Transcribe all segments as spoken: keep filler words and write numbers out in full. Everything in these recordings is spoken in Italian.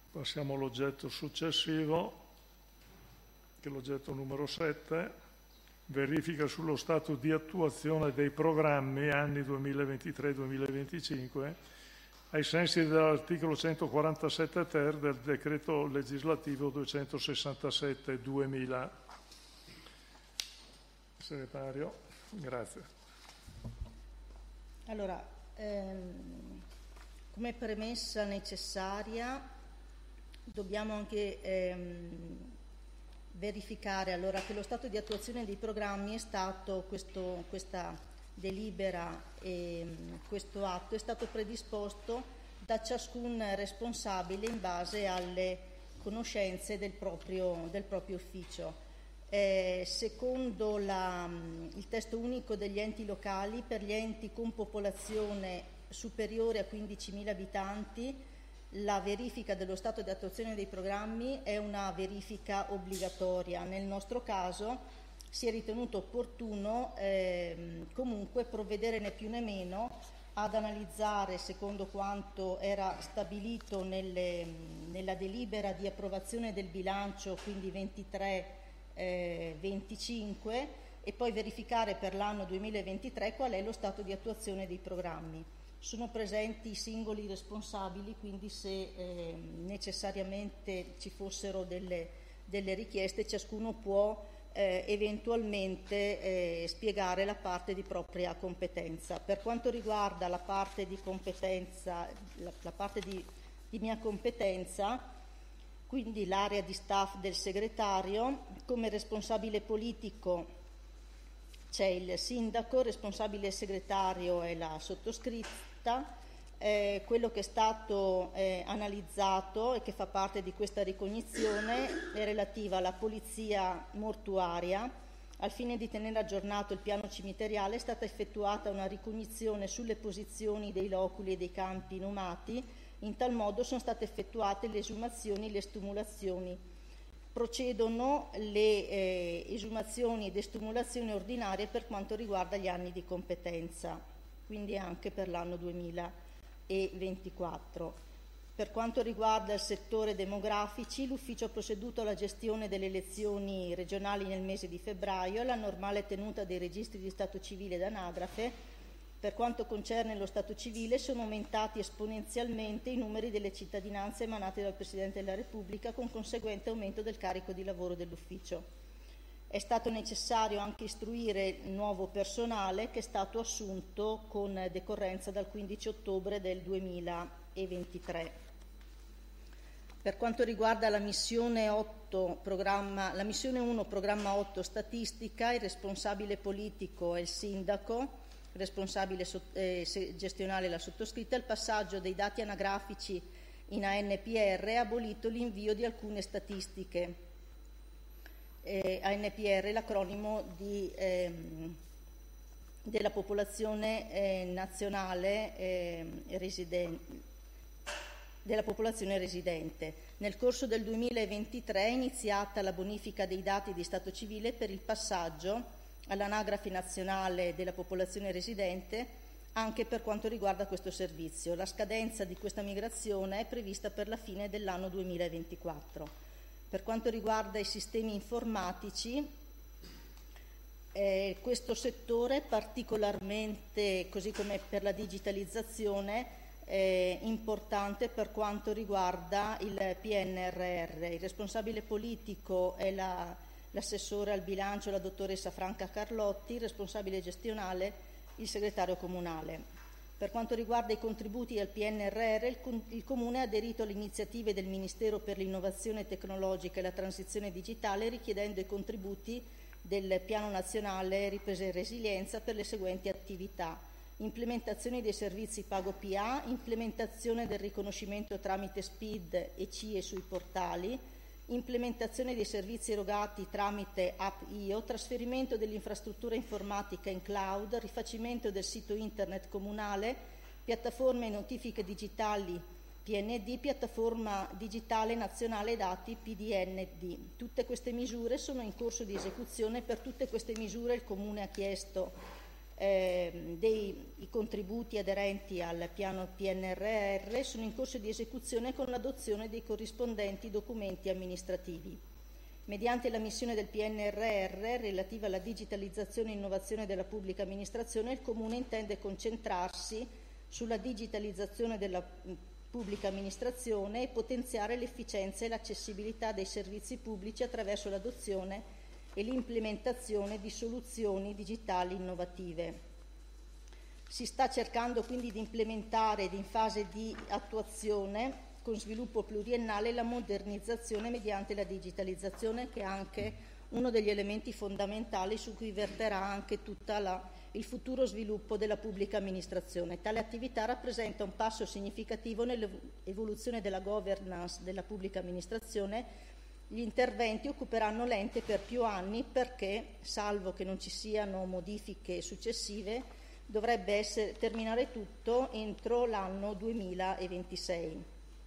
Passiamo all'oggetto successivo, che è l'oggetto numero sette, verifica sullo stato di attuazione dei programmi anni duemilaventitré duemilaventicinque ai sensi dell'articolo centoquarantasette ter del decreto legislativo duecentosessantasette duemila. Segretario, grazie. Allora, ehm, come premessa necessaria dobbiamo anche ehm, verificare allora che lo stato di attuazione dei programmi è stato, questo, questa delibera e questo atto è stato predisposto da ciascun responsabile in base alle conoscenze del proprio, del proprio ufficio. Eh, secondo la, il testo unico degli enti locali, per gli enti con popolazione superiore a quindicimila abitanti, la verifica dello stato di attuazione dei programmi è una verifica obbligatoria. Nel nostro caso si è ritenuto opportuno eh, comunque provvedere né più né meno ad analizzare, secondo quanto era stabilito nelle, nella delibera di approvazione del bilancio, quindi ventitré venticinque, e poi verificare per l'anno duemilaventitré qual è lo stato di attuazione dei programmi. Sono presenti i singoli responsabili, quindi se eh, necessariamente ci fossero delle, delle richieste, ciascuno può eh, eventualmente eh, spiegare la parte di propria competenza. Per quanto riguarda la parte di competenza, la, la parte di, di mia competenza, quindi l'area di staff del segretario, come responsabile politico c'è il sindaco, responsabile segretario è la sottoscritta. Eh, quello che è stato eh, analizzato e che fa parte di questa ricognizione è relativa alla polizia mortuaria. Al fine di tenere aggiornato il piano cimiteriale è stata effettuata una ricognizione sulle posizioni dei loculi e dei campi inumati. In tal modo sono state effettuate le esumazioni e le stumulazioni. Procedono le eh, esumazioni ed estumulazioni ordinarie per quanto riguarda gli anni di competenza, quindi anche per l'anno duemilaventiquattro. Per quanto riguarda il settore demografici, l'ufficio ha proceduto alla gestione delle elezioni regionali nel mese di febbraio e alla normale tenuta dei registri di stato civile ed anagrafe. Per quanto concerne lo stato civile, sono aumentati esponenzialmente i numeri delle cittadinanze emanate dal Presidente della Repubblica, con conseguente aumento del carico di lavoro dell'ufficio. È stato necessario anche istruire nuovo personale che è stato assunto con decorrenza dal quindici ottobre del duemilaventitré. Per quanto riguarda la missione, otto, programma, la missione uno, programma otto, statistica, il responsabile politico è il sindaco, responsabile eh, gestionale la sottoscritta. Il passaggio dei dati anagrafici in A N P R ha abolito l'invio di alcune statistiche. Eh, A N P R, l'acronimo di, ehm, della popolazione eh, nazionale eh, residente. della popolazione residente. Nel corso del duemilaventitré è iniziata la bonifica dei dati di stato civile per il passaggio all'anagrafe nazionale della popolazione residente anche per quanto riguarda questo servizio. La scadenza di questa migrazione è prevista per la fine dell'anno duemilaventiquattro. Per quanto riguarda i sistemi informatici, eh, questo settore particolarmente, così come per la digitalizzazione, è importante per quanto riguarda il P N R R. Il responsabile politico è la l'assessore al bilancio, la dottoressa Franca Carlotti, il responsabile gestionale, il segretario comunale. Per quanto riguarda i contributi al P N R R, il, il Comune ha aderito alle iniziative del Ministero per l'innovazione tecnologica e la transizione digitale, richiedendo i contributi del Piano Nazionale Ripresa e Resilienza per le seguenti attività: implementazione dei servizi Pago P A, implementazione del riconoscimento tramite S P I D e C I E sui portali, implementazione dei servizi erogati tramite app I O, trasferimento dell'infrastruttura informatica in cloud, rifacimento del sito internet comunale, piattaforme e notifiche digitali P N D, piattaforma digitale nazionale dati P D N D. Tutte queste misure sono in corso di esecuzione. Per tutte queste misure il Comune ha chiesto eh, dei i contributi aderenti al piano P N R R sono in corso di esecuzione con l'adozione dei corrispondenti documenti amministrativi. Mediante la missione del P N R R relativa alla digitalizzazione e innovazione della pubblica amministrazione, il Comune intende concentrarsi sulla digitalizzazione della pubblica amministrazione e potenziare l'efficienza e l'accessibilità dei servizi pubblici attraverso l'adozione e l'implementazione di soluzioni digitali innovative. Si sta cercando quindi di implementare ed in fase di attuazione con sviluppo pluriennale la modernizzazione mediante la digitalizzazione, che è anche uno degli elementi fondamentali su cui verterà anche tutto il futuro sviluppo della pubblica amministrazione. Tale attività rappresenta un passo significativo nell'evoluzione della governance della pubblica amministrazione. Gli interventi occuperanno l'ente per più anni perché, salvo che non ci siano modifiche successive, dovrebbe essere, terminare tutto entro l'anno duemilaventisei.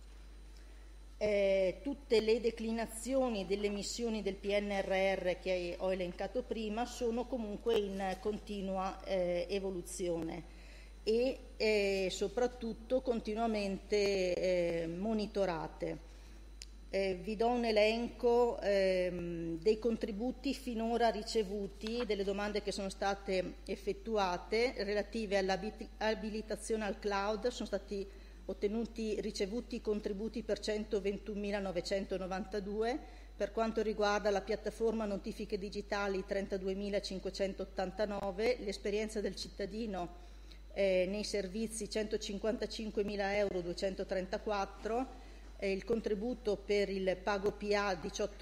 Eh, tutte le declinazioni delle missioni del P N R R che ho elencato prima sono comunque in continua eh, evoluzione e eh, soprattutto continuamente eh, monitorate. Eh, vi do un elenco ehm, dei contributi finora ricevuti, delle domande che sono state effettuate relative all'abilitazione al cloud. Sono stati ottenuti, ricevuti contributi per centoventunomilanovecentonovantadue, per quanto riguarda la piattaforma notifiche digitali trentaduemilacinquecentottantanove, l'esperienza del cittadino eh, nei servizi centocinquantacinquemila euro duecentotrentaquattro, il contributo per il pago P A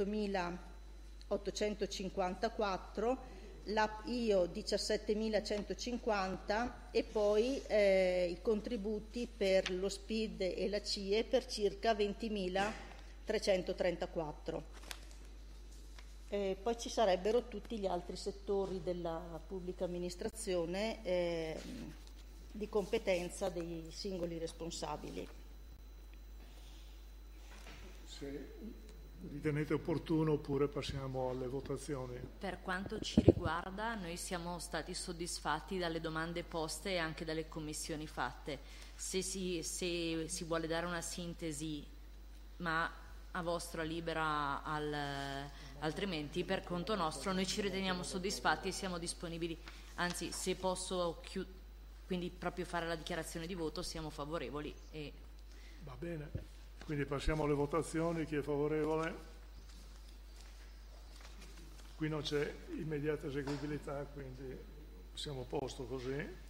diciottomilaottocentocinquantaquattro, l'app I O diciassettemilacentocinquanta e poi eh, i contributi per lo S P I D e la C I E per circa ventimilatrecentotrentaquattro. Eh, poi ci sarebbero tutti gli altri settori della pubblica amministrazione eh, di competenza dei singoli responsabili. Se ritenete opportuno, oppure passiamo alle votazioni. Per quanto ci riguarda, noi siamo stati soddisfatti dalle domande poste e anche dalle commissioni fatte. Se si, se si vuole dare una sintesi, ma a vostra libera, al, altrimenti per conto nostro noi ci riteniamo soddisfatti e siamo disponibili. Anzi, se posso chiud- quindi proprio fare la dichiarazione di voto, siamo favorevoli. E... Va bene. Quindi passiamo alle votazioni. Chi è favorevole? Qui non c'è immediata eseguibilità, quindi siamo a posto così.